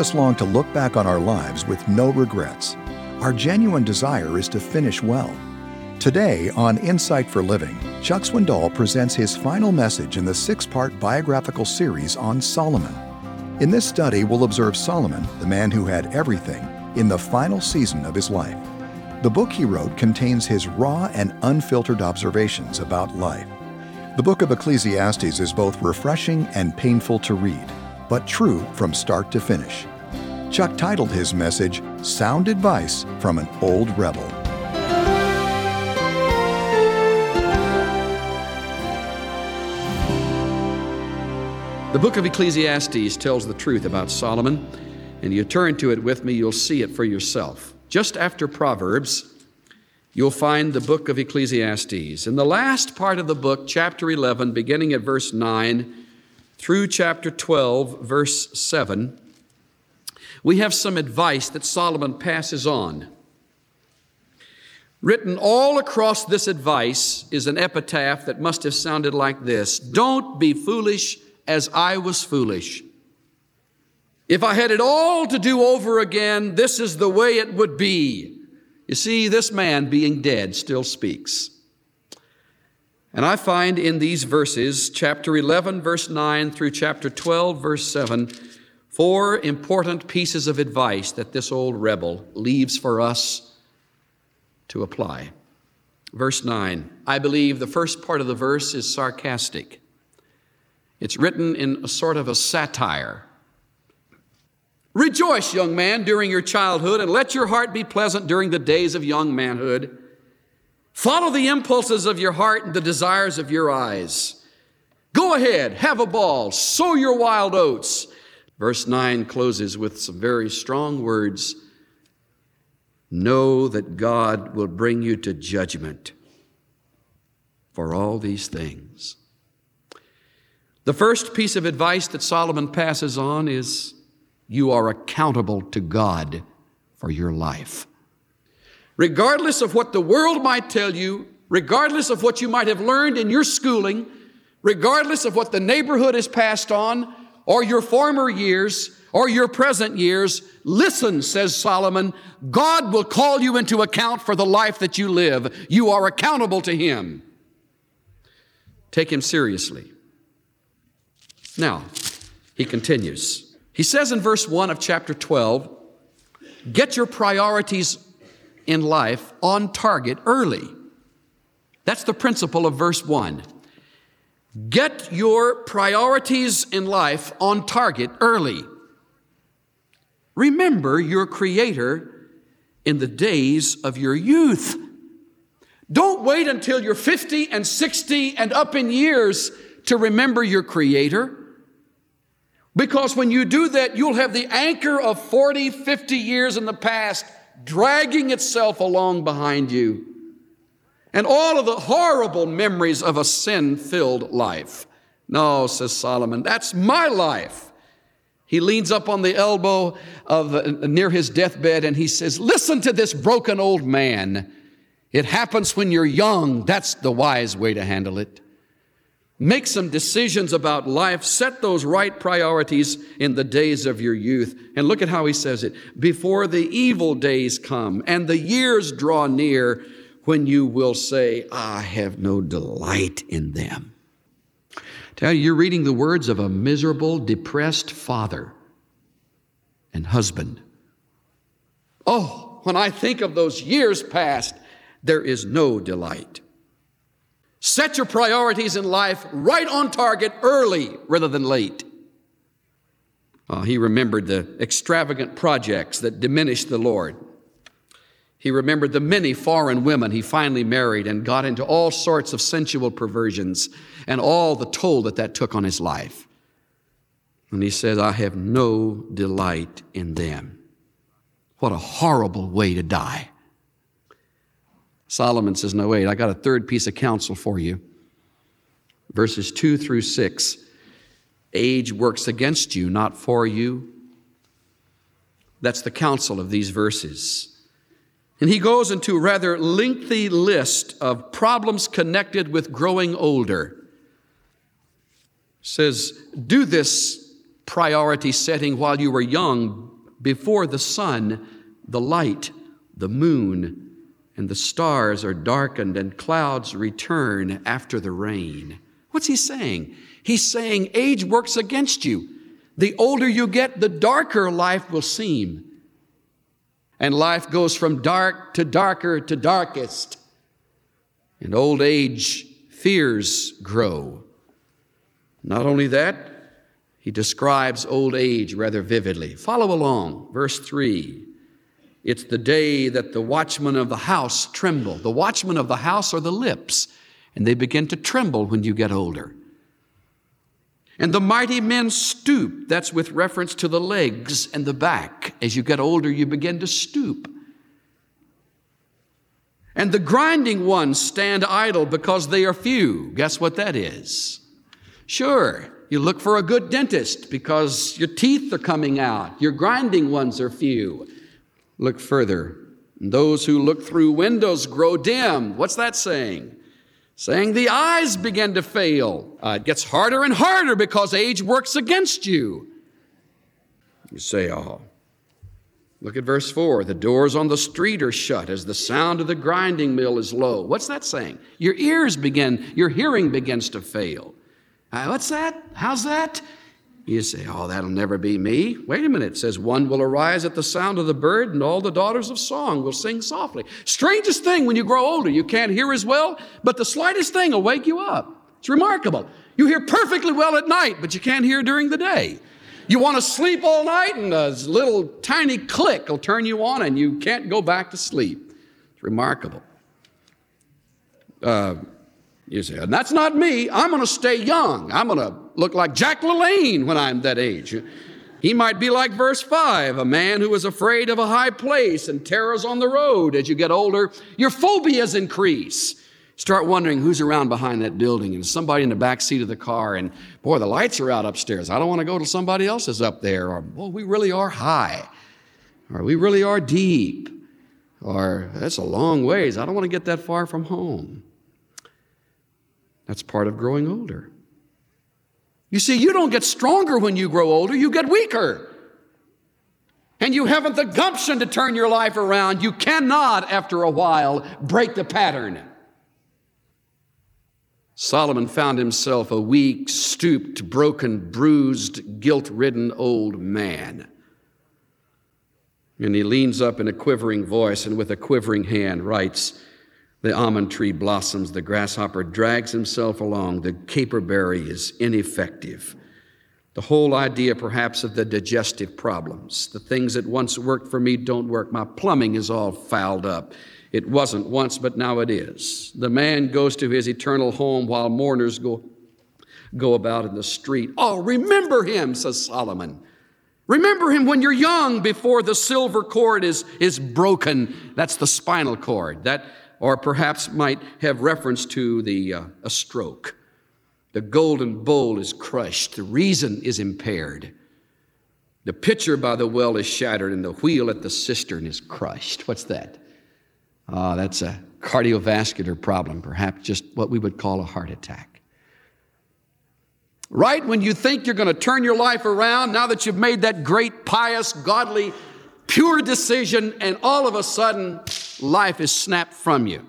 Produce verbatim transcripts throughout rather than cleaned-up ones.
us long to look back on our lives with no regrets. Our genuine desire is to finish well. Today on Insight for Living, Chuck Swindoll presents his final message in the six-part biographical series on Solomon. In this study, we'll observe Solomon, the man who had everything, in the final season of his life. The book he wrote contains his raw and unfiltered observations about life. The book of Ecclesiastes is both refreshing and painful to read, but true from start to finish. Chuck titled his message, Sound Advice from an Old Rebel. The book of Ecclesiastes tells the truth about Solomon, and you turn to it with me, you'll see it for yourself. Just after Proverbs, you'll find the book of Ecclesiastes. In the last part of the book, chapter eleven, beginning at verse nine, through chapter twelve, verse seven, we have some advice that Solomon passes on. Written all across this advice is an epitaph that must have sounded like this: Don't be foolish as I was foolish. If I had it all to do over again, this is the way it would be. You see, this man, being dead, still speaks. And I find in these verses, chapter eleven, verse nine, through chapter twelve, verse seven, four important pieces of advice that this old rebel leaves for us to apply. Verse nine, I believe the first part of the verse is sarcastic. It's written in a sort of a satire. Rejoice, young man, during your childhood, and let your heart be pleasant during the days of young manhood. Follow the impulses of your heart and the desires of your eyes. Go ahead, have a ball, sow your wild oats. Verse nine closes with some very strong words. Know that God will bring you to judgment for all these things. The first piece of advice that Solomon passes on is you are accountable to God for your life. Regardless of what the world might tell you, regardless of what you might have learned in your schooling, regardless of what the neighborhood has passed on, or your former years, or your present years, listen, says Solomon, God will call you into account for the life that you live. You are accountable to Him. Take Him seriously. Now, he continues. He says in verse one of chapter twelve, get your priorities in life on target early. That's the principle of verse one. Get your priorities in life on target early. Remember your Creator in the days of your youth. Don't wait until you're fifty and sixty and up in years to remember your Creator. Because when you do that, you'll have the anchor of forty, fifty years in the past dragging itself along behind you. And all of the horrible memories of a sin-filled life. No, says Solomon, that's my life. He leans up on the elbow of uh, near his deathbed and he says, listen to this broken old man. It happens when you're young. That's the wise way to handle it. Make some decisions about life. Set those right priorities in the days of your youth. And look at how he says it. Before the evil days come and the years draw near when you will say, I have no delight in them. Tell you, you're reading the words of a miserable, depressed father and husband. Oh, when I think of those years past, there is no delight. Set your priorities in life right on target early rather than late. Oh, he remembered the extravagant projects that diminished the Lord. He remembered the many foreign women he finally married and got into all sorts of sensual perversions and all the toll that that took on his life. And he says, I have no delight in them. What a horrible way to die. Solomon says, no, wait, I got a third piece of counsel for you. Verses two through six. Age works against you, not for you. That's the counsel of these verses. And he goes into a rather lengthy list of problems connected with growing older. Says, do this priority setting while you were young Before the sun, the light, the moon, and the stars are darkened and clouds return after the rain. What's he saying? He's saying age works against you. The older you get, the darker life will seem. And life goes from dark to darker to darkest. In old age, fears grow. Not only that, he describes old age rather vividly. Follow along, verse three. It's the day that the watchmen of the house tremble. The watchmen of the house are the lips, and they begin to tremble when you get older. And the mighty men stoop. That's with reference to the legs and the back. As you get older, you begin to stoop. And the grinding ones stand idle because they are few. Guess what that is? Sure, you look for a good dentist because your teeth are coming out. Your grinding ones are few. Look further. Those who look through windows grow dim. What's that saying? Saying the eyes begin to fail. Uh, it gets harder and harder because age works against you. You say, oh, look at verse four. The doors on the street are shut as the sound of the grinding mill is low. What's that saying? Your ears begin, your hearing begins to fail. Uh, what's that? How's that? You say, oh, that'll never be me. Wait a minute. It says, one will arise at the sound of the bird, and all the daughters of song will sing softly. Strangest thing when you grow older, you can't hear as well, but the slightest thing will wake you up. It's remarkable. You hear perfectly well at night, but you can't hear during the day. You want to sleep all night, and a little tiny click will turn you on, and you can't go back to sleep. It's remarkable. Uh, You say, and that's not me. I'm going to stay young. I'm going to look like Jack LaLanne when I'm that age. He might be like verse five, a man who is afraid of a high place and terrors on the road. As you get older, your phobias increase. Start wondering who's around behind that building, and somebody in the back seat of the car, and boy, the lights are out upstairs. I don't want to go till somebody else is up there. Or, boy, we really are high. Or we really are deep. Or that's a long ways. I don't want to get that far from home. That's part of growing older. You see, you don't get stronger when you grow older, you get weaker. And you haven't the gumption to turn your life around. You cannot, after a while, break the pattern. Solomon found himself a weak, stooped, broken, bruised, guilt-ridden old man. And he leans up in a quivering voice and with a quivering hand writes, the almond tree blossoms, the grasshopper drags himself along, the caperberry is ineffective. The whole idea, perhaps, of the digestive problems. The things that once worked for me don't work. My plumbing is all fouled up. It wasn't once, but now it is. The man goes to his eternal home while mourners go, go about in the street. Oh, remember him, says Solomon. Remember him when you're young, before the silver cord is, is broken. That's the spinal cord. That Or perhaps might have reference to the uh, a stroke. The golden bowl is crushed. The reason is impaired. The pitcher by the well is shattered, and the wheel at the cistern is crushed. What's that? Ah, that's a cardiovascular problem, perhaps just what we would call a heart attack. Right when you think you're going to turn your life around, now that you've made that great, pious, godly, pure decision, and all of a sudden, life is snapped from you.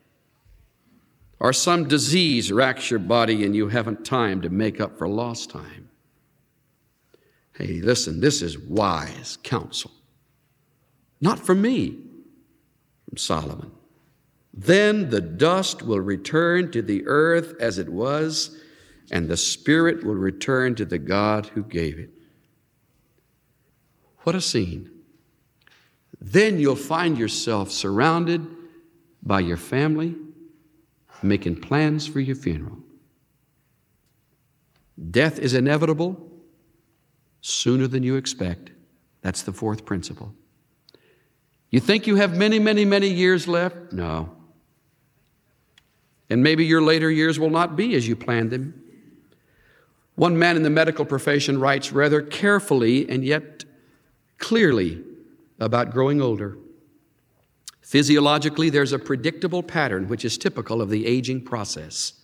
Or some disease racks your body and you haven't time to make up for lost time. Hey, listen, this is wise counsel. Not from me, from Solomon. Then the dust will return to the earth as it was, and the spirit will return to the God who gave it. What a scene. Then you'll find yourself surrounded by your family, making plans for your funeral. Death is inevitable sooner than you expect. That's the fourth principle. You think you have many, many, many years left? No. And maybe your later years will not be as you planned them. One man in the medical profession writes rather carefully and yet clearly about growing older. Physiologically, there's a predictable pattern which is typical of the aging process,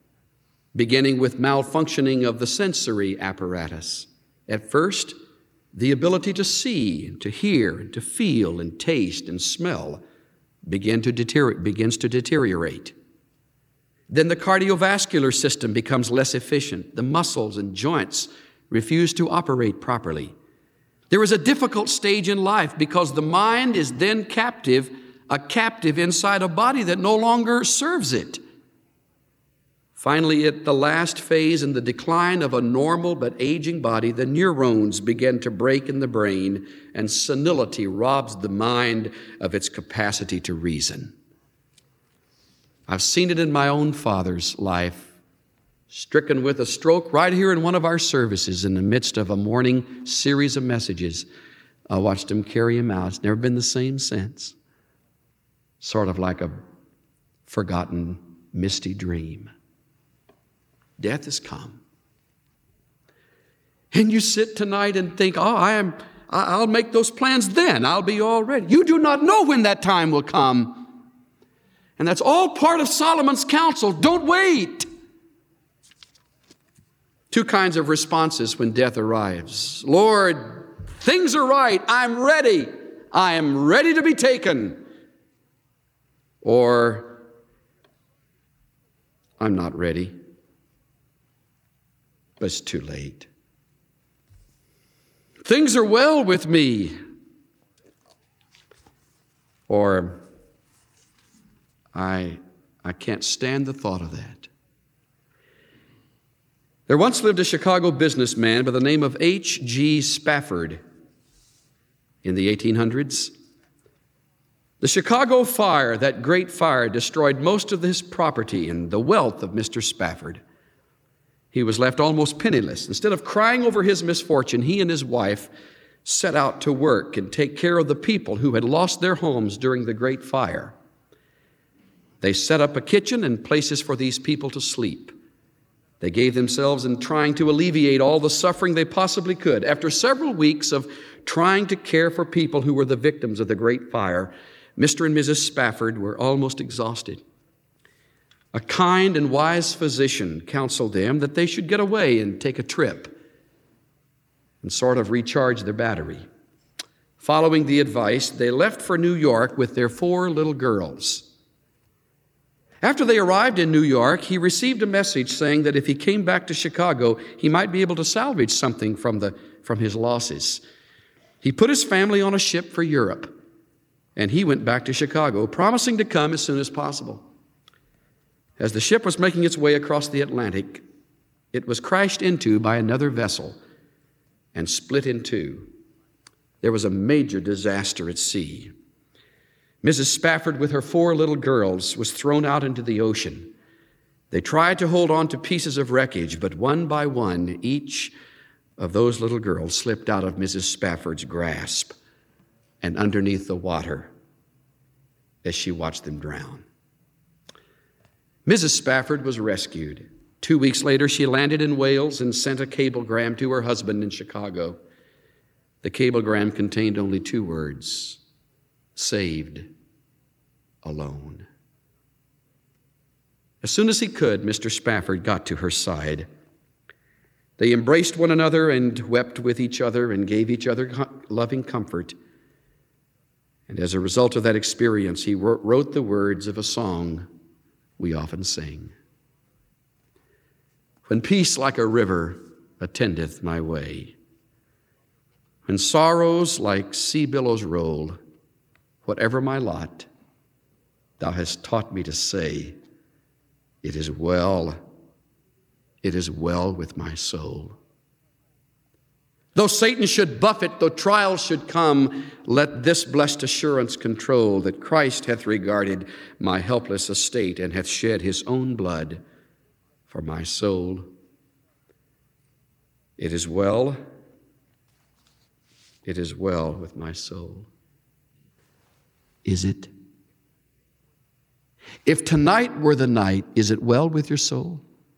beginning with malfunctioning of the sensory apparatus. At first, the ability to see, and to hear, and to feel, and taste, and smell begin to deteriorate, begins to deteriorate. Then the cardiovascular system becomes less efficient. The muscles and joints refuse to operate properly. There is a difficult stage in life because the mind is then captive, a captive inside a body that no longer serves it. Finally, at the last phase in the decline of a normal but aging body, the neurons begin to break in the brain, and senility robs the mind of its capacity to reason. I've seen it in my own father's life, stricken with a stroke right here in one of our services in the midst of a morning series of messages. I watched him carry him out. It's never been the same since. Sort of like a forgotten, misty dream. Death has come. And you sit tonight and think, oh, I am, I'll make those plans then. I'll be all ready. You do not know when that time will come. And that's all part of Solomon's counsel. Don't wait. Two kinds of responses when death arrives. Lord, things are right. I'm ready. I am ready to be taken. Or, I'm not ready. But it's too late. Things are well with me. Or, I, I can't stand the thought of that. There once lived a Chicago businessman by the name of H G Spafford in the eighteen hundreds. The Chicago fire, that great fire, destroyed most of his property and the wealth of Mister Spafford. He was left almost penniless. Instead of crying over his misfortune, he and his wife set out to work and take care of the people who had lost their homes during the great fire. They set up a kitchen and places for these people to sleep. They gave themselves in trying to alleviate all the suffering they possibly could. After several weeks of trying to care for people who were the victims of the great fire, Mister and Missus Spafford were almost exhausted. A kind and wise physician counseled them that they should get away and take a trip and sort of recharge their battery. Following the advice, they left for New York with their four little girls. After they arrived in New York, he received a message saying that if he came back to Chicago, he might be able to salvage something from, the, from his losses. He put his family on a ship for Europe, and he went back to Chicago, promising to come as soon as possible. As the ship was making its way across the Atlantic, it was crashed into by another vessel and split in two. There was a major disaster at sea. Missus Spafford, with her four little girls, was thrown out into the ocean. They tried to hold on to pieces of wreckage, but one by one, each of those little girls slipped out of Missus Spafford's grasp and underneath the water as she watched them drown. Missus Spafford was rescued. Two weeks later, she landed in Wales and sent a cablegram to her husband in Chicago. The cablegram contained only two words: saved, alone. As soon as he could, Mister Spafford got to her side. They embraced one another and wept with each other and gave each other loving comfort. And as a result of that experience, he wrote the words of a song we often sing. When peace like a river attendeth my way, when sorrows like sea billows roll, whatever my lot, thou hast taught me to say, it is well, it is well with my soul. Though Satan should buffet, though trials should come, let this blessed assurance control that Christ hath regarded my helpless estate and hath shed his own blood for my soul. It is well, it is well with my soul. Is it? If tonight were the night, is it well with your soul?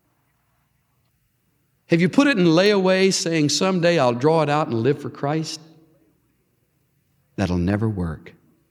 Have you put it in layaway saying someday I'll draw it out and live for Christ? That'll never work.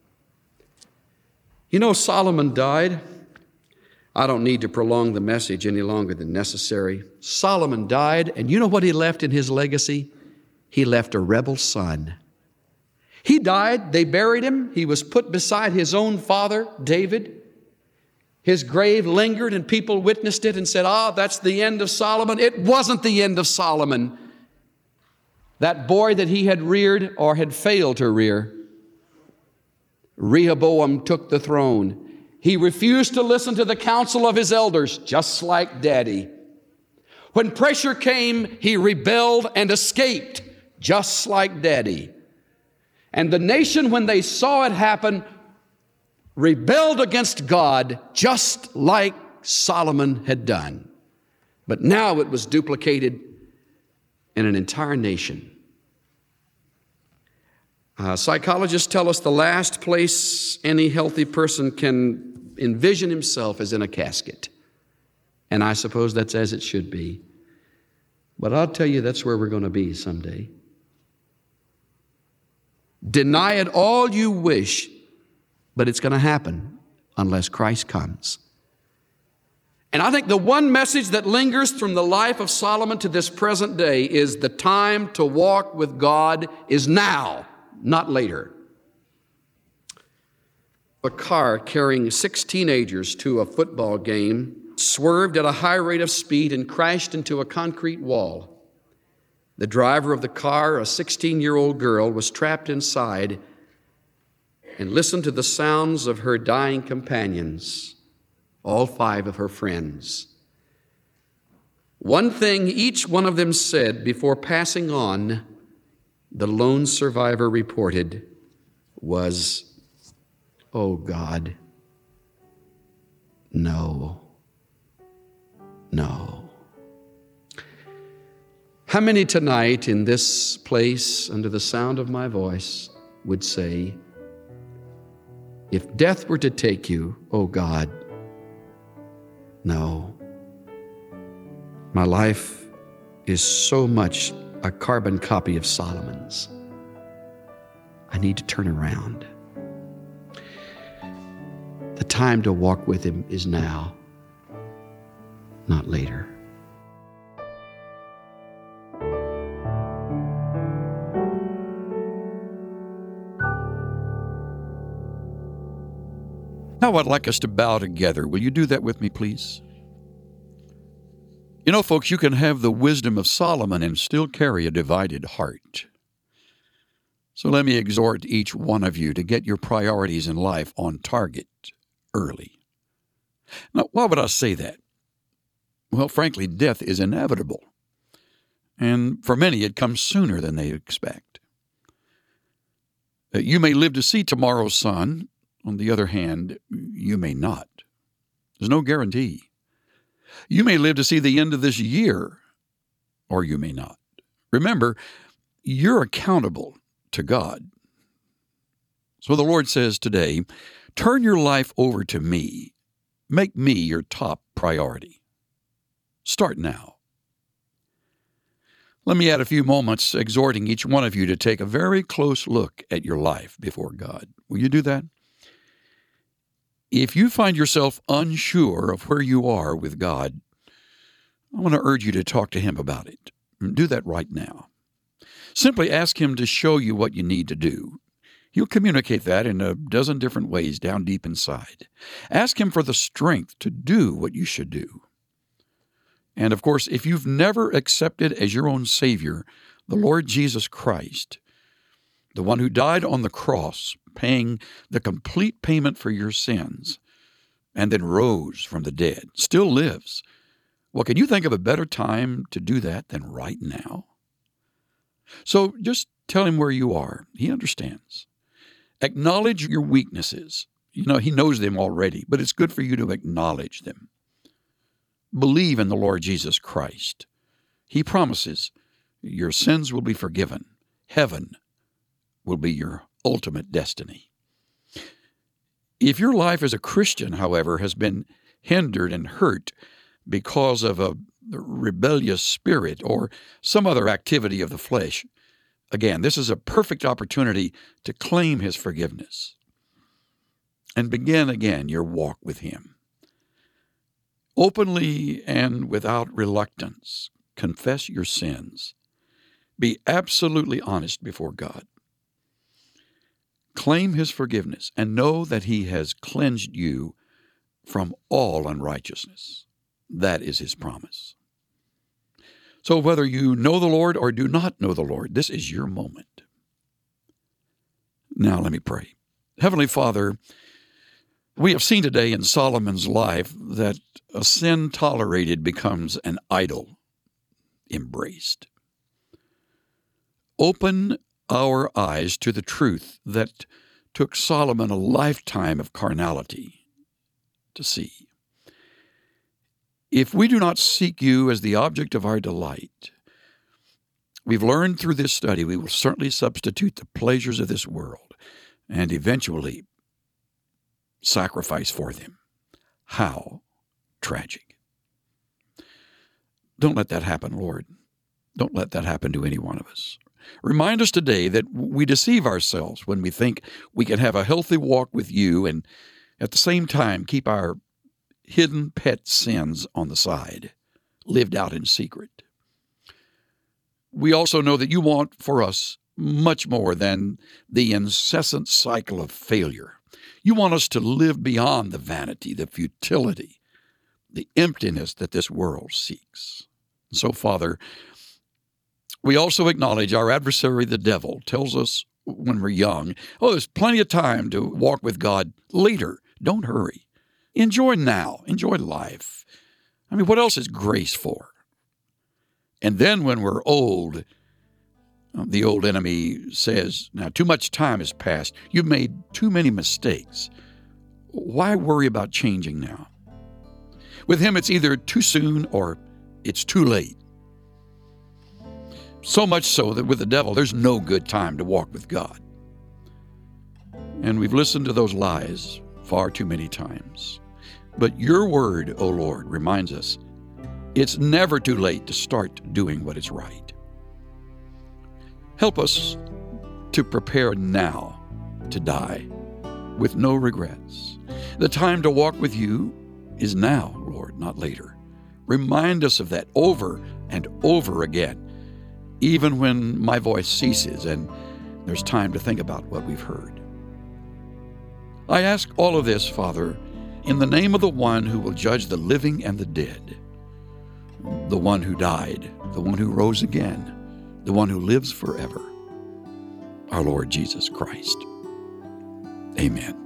You know, Solomon died. I don't need to prolong the message any longer than necessary. Solomon died, and you know what he left in his legacy? he left a rebel son. He died, they buried him, he was put beside his own father, David. His grave lingered and people witnessed it and said, ah, that's the end of Solomon. It wasn't the end of Solomon. That boy that he had reared or had failed to rear, Rehoboam took the throne. He refused to listen to the counsel of his elders, just like Daddy. When pressure came, he rebelled and escaped, just like Daddy. And the nation, when they saw it happen, rebelled against God, just like Solomon had done. But now it was duplicated in an entire nation. Uh, psychologists tell us the last place any healthy person can envision himself is in a casket. And I suppose that's as it should be. But I'll tell you, that's where we're going to be someday. Deny it all you wish, but it's going to happen unless Christ comes. And I think the one message that lingers from the life of Solomon to this present day is the time to walk with God is now, not later. A car carrying six teenagers to a football game swerved at a high rate of speed and crashed into a concrete wall. The driver of the car, a sixteen-year-old girl, was trapped inside and listened to the sounds of her dying companions, all five of her friends. One thing each one of them said before passing on, the lone survivor reported, was, "Oh God, no, no." How many tonight in this place, under the sound of my voice, would say, if death were to take you, oh God, no. My life is so much a carbon copy of Solomon's. I need to turn around. The time to walk with him is now, not later. Now I'd like us to bow together. Will you do that with me, please? You know, folks, you can have the wisdom of Solomon and still carry a divided heart. So let me exhort each one of you to get your priorities in life on target early. Now, why would I say that? Well, frankly, death is inevitable. And for many, it comes sooner than they expect. You may live to see tomorrow's sun. On the other hand, you may not. There's no guarantee. You may live to see the end of this year, or you may not. Remember, you're accountable to God. So the Lord says today, turn your life over to me. Make me your top priority. Start now. Let me add a few moments exhorting each one of you to take a very close look at your life before God. Will you do that? If you find yourself unsure of where you are with God, I want to urge you to talk to Him about it. Do that right now. Simply ask Him to show you what you need to do. He'll communicate that in a dozen different ways down deep inside. Ask Him for the strength to do what you should do. And of course, if you've never accepted as your own Savior the Lord Jesus Christ, the one who died on the cross, paying the complete payment for your sins, and then rose from the dead, still lives. Well, can you think of a better time to do that than right now? So just tell Him where you are. He understands. Acknowledge your weaknesses. You know, He knows them already, but it's good for you to acknowledge them. Believe in the Lord Jesus Christ. He promises your sins will be forgiven. Heaven will be your ultimate destiny. If your life as a Christian, however, has been hindered and hurt because of a rebellious spirit or some other activity of the flesh, again, this is a perfect opportunity to claim His forgiveness and begin again your walk with Him. Openly and without reluctance, confess your sins. Be absolutely honest before God. Claim His forgiveness and know that He has cleansed you from all unrighteousness. That is His promise. So whether you know the Lord or do not know the Lord, this is your moment. Now let me pray. Heavenly Father, we have seen today in Solomon's life that a sin tolerated becomes an idol embraced. Open our eyes to the truth that took Solomon a lifetime of carnality to see. If we do not seek you as the object of our delight, we've learned through this study we will certainly substitute the pleasures of this world and eventually sacrifice for them. How tragic. Don't let that happen, Lord. Don't let that happen to any one of us. Remind us today that we deceive ourselves when we think we can have a healthy walk with you and at the same time keep our hidden pet sins on the side, lived out in secret. We also know that you want for us much more than the incessant cycle of failure. You want us to live beyond the vanity, the futility, the emptiness that this world seeks. So, Father, we also acknowledge our adversary, the devil, tells us when we're young, oh, there's plenty of time to walk with God later. Don't hurry. Enjoy now. Enjoy life. I mean, what else is grace for? And then when we're old, the old enemy says, now too much time has passed. You've made too many mistakes. Why worry about changing now? With him, it's either too soon or it's too late. So much so that with the devil, there's no good time to walk with God. And we've listened to those lies far too many times. But your word, O Lord, reminds us it's never too late to start doing what is right. Help us to prepare now to die with no regrets. The time to walk with you is now, Lord, not later. Remind us of that over and over again, even when my voice ceases and there's time to think about what we've heard. I ask all of this, Father, in the name of the one who will judge the living and the dead, the one who died, the one who rose again, the one who lives forever, our Lord Jesus Christ. Amen.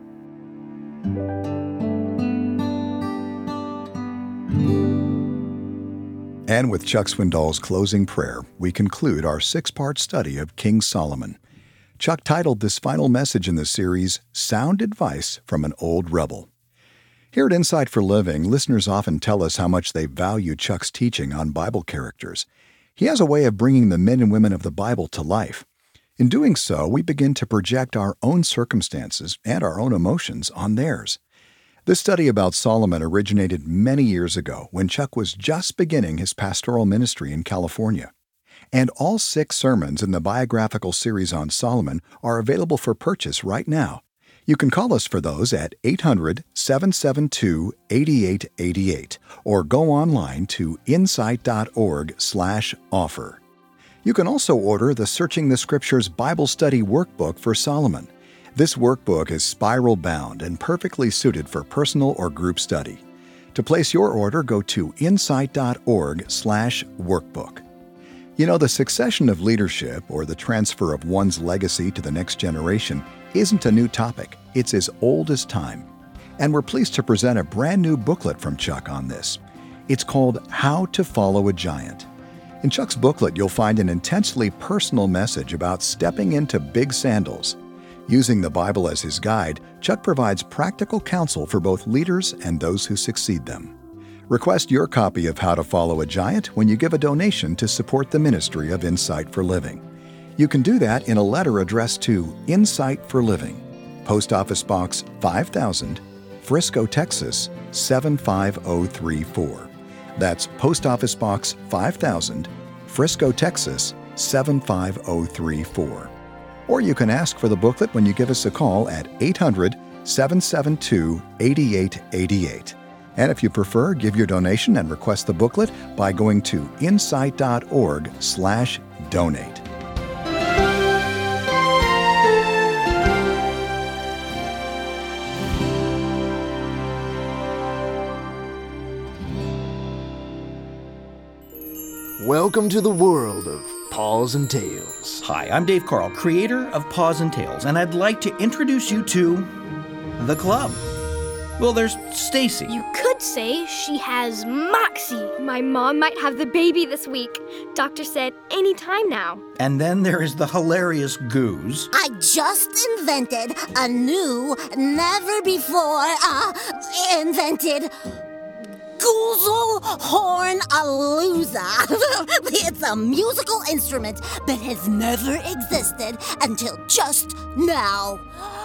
And with Chuck Swindoll's closing prayer, we conclude our six-part study of King Solomon. Chuck titled this final message in the series, Sound Advice from an Old Rebel. Here at Insight for Living, listeners often tell us how much they value Chuck's teaching on Bible characters. He has a way of bringing the men and women of the Bible to life. In doing so, we begin to project our own circumstances and our own emotions on theirs. This study about Solomon originated many years ago when Chuck was just beginning his pastoral ministry in California. And all six sermons in the biographical series on Solomon are available for purchase right now. You can call us for those at eight hundred, seven seven two, eight eight eight eight or go online to insight.org slash offer. You can also order the Searching the Scriptures Bible Study Workbook for Solomon. This workbook is spiral-bound and perfectly suited for personal or group study. To place your order, go to insight.org slash workbook. You know, the succession of leadership, or the transfer of one's legacy to the next generation, isn't a new topic. It's as old as time. And we're pleased to present a brand new booklet from Chuck on this. It's called How to Follow a Giant. In Chuck's booklet, you'll find an intensely personal message about stepping into big sandals. Using the Bible as his guide, Chuck provides practical counsel for both leaders and those who succeed them. Request your copy of How to Follow a Giant when you give a donation to support the ministry of Insight for Living. You can do that in a letter addressed to Insight for Living, Post Office Box five thousand, Frisco, Texas seven five zero three four. That's Post Office Box five thousand, Frisco, Texas seven five zero three four. Or you can ask for the booklet when you give us a call at eight hundred, seven seven two, eight eight eight eight. And if you prefer, give your donation and request the booklet by going to insight.org slash donate. Welcome to the world of Paws and Tales. Hi, I'm Dave Carl, creator of Paws and Tales, and I'd like to introduce you to the club. Well, there's Stacy. You could say she has Moxie. My mom might have the baby this week. Doctor said anytime now. And then there is the hilarious Goose. I just invented a new, never before uh, invented Goozle Horn Alooza. It's a musical instrument that has never existed until just now.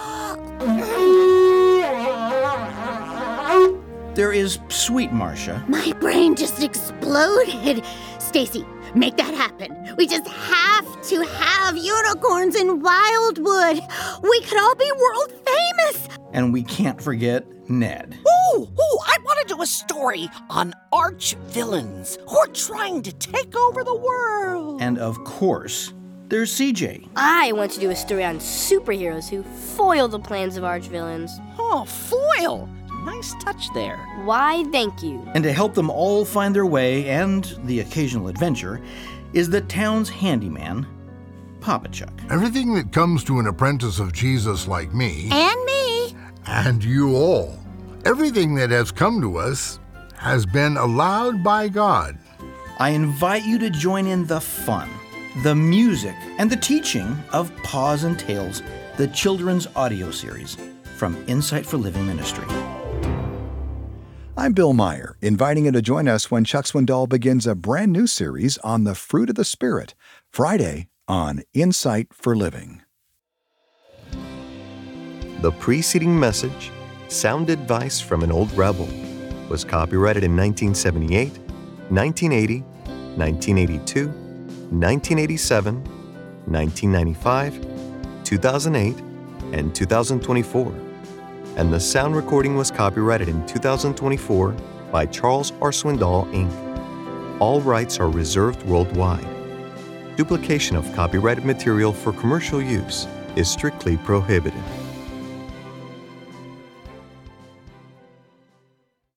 There is Sweet Marcia. My brain just exploded. Stacy, make that happen. We just have to have unicorns in Wildwood. We could all be world famous. And we can't forget Ned. Ooh, ooh, I want to do a story on arch villains who are trying to take over the world. And of course, there's C J. I want to do a story on superheroes who foil the plans of archvillains. Oh, foil. Nice touch there. Why, thank you. And to help them all find their way and the occasional adventure is the town's handyman, Papa Chuck. Everything that comes to an apprentice of Jesus like me, And me. and you all, everything that has come to us has been allowed by God. I invite you to join in the fun, the music, and the teaching of Paws and Tales, the children's audio series from Insight for Living Ministry. I'm Bill Meyer, inviting you to join us when Chuck Swindoll begins a brand new series on the fruit of the Spirit, Friday on Insight for Living. The preceding message, Sound Advice from an Old Rebel, was copyrighted in nineteen seventy-eight, nineteen eighty, nineteen eighty-two, nineteen eighty-seven, nineteen ninety-five, two thousand eight, and two thousand twenty-four. And the sound recording was copyrighted in two thousand twenty-four by Charles R. Swindoll, Incorporated. All rights are reserved worldwide. Duplication of copyrighted material for commercial use is strictly prohibited.